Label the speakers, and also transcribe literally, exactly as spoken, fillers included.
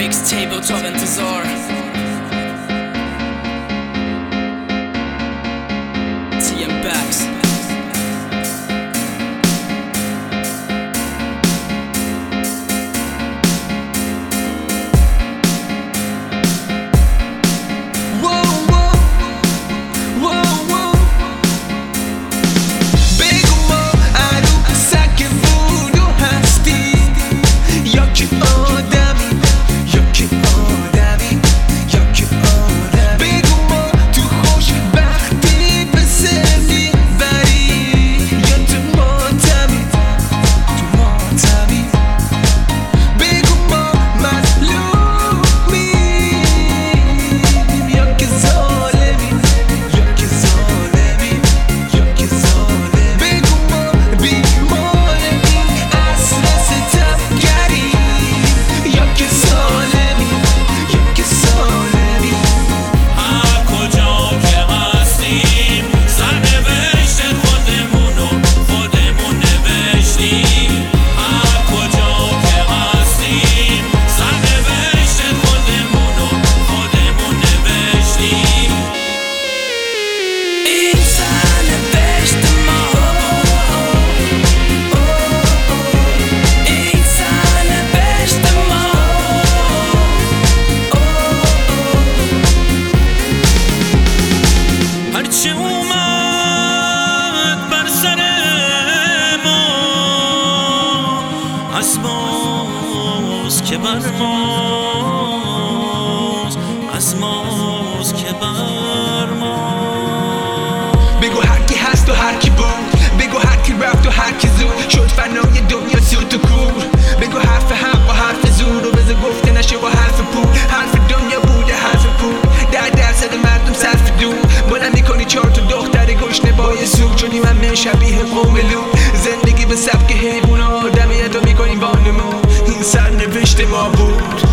Speaker 1: میکس تیپ اتاق انتظار تی ام بکس
Speaker 2: اسماس که بر ماست اسماس که بر ماست
Speaker 3: بگو هر کی هست و هر کی بود، بگو هر کی رفت و هر کی زود شد فنای دنیا سوت و کور. بگو حرف حق و حرف زور و بذار گفته نشه با حرف پول. حرف دنیا بوده حرف پول، ده درصد مردم صرف دون. بلند میکنی چهار تا دختر گشنه با یه سوگ، شدی من من شبیه قوم لوط. زندگی به سبک حیوونا، آدمیت رو میکنی با نمون. این سرنوشت ما بود.